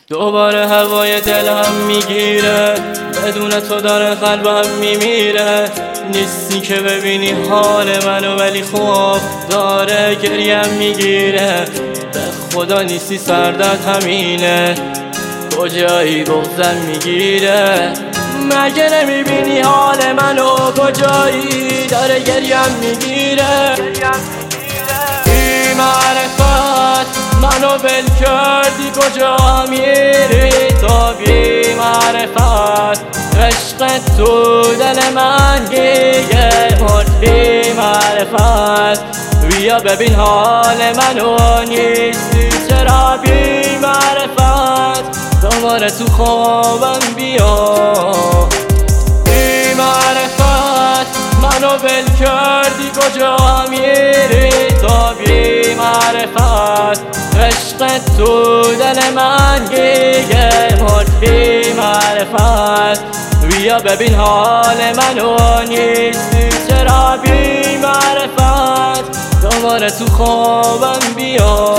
دوباره هوای دل هم میگیره، بدون تو داره قلبم میمیره. نیستی که ببینی حال منو، ولی خوب داره گریم میگیره. به خدا نیستی سردت همینه، کجایی بغضم میگیره. مگه نمیبینی حال منو، کجایی داره گریم میگیره. بی معرفت منو بل کردی، کجا میری تو بی معرفت؟ عشق تو دل من گیگه مرد بی معرفت. بیا ببین حال منو، نیستی چرا بی معرفت؟ دوباره تو خوابم بیا. بی معرفت منو بل کردی، کجا میری تو بی معرفت؟ عشق تو دل من گیگه مرد بی معرفت. بیا ببین حال منو، نیستی چرا بی معرفت؟ دوباره تو خوابم بیا.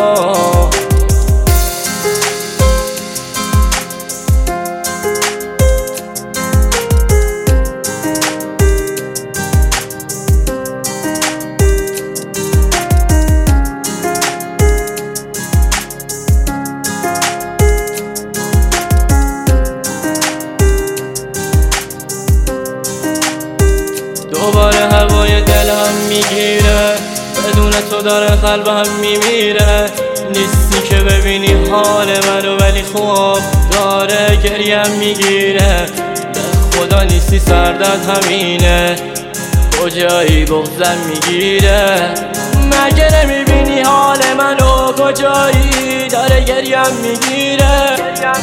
دوباره هوای دلم میگیره، بدون تو داره قلبم میمیره. نیستی که ببینی حال منو، ولی خوب داره گریم میگیره. به خدا نیستی سردت همینه، کجایی بغضم میگیره. مگه نمیبینی حال منو، کجایی داره گریم میگیره.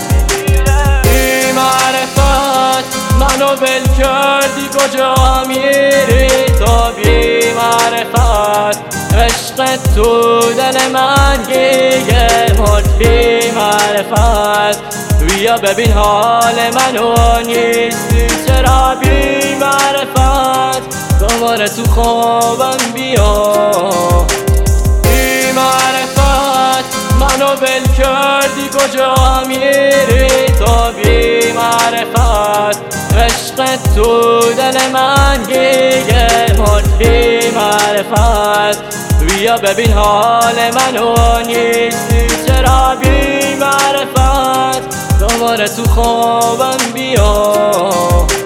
بی معرفت منو بل کردی، کجا میری تو بی معرفت؟ عشق تو دل من گیگه مرد بی معرفت. بیا ببین حال منو، نیستی چرا بی معرفت؟ دوباره تو خوابم بیا. بی معرفت منو بل کردی، کجا میری تو بی معرفت؟ عشق تو دل من گیگه مرد بی معرفت. بیا ببین حال منو، نیستی چرا بی معرفت؟ دوباره تو خوابم بیا.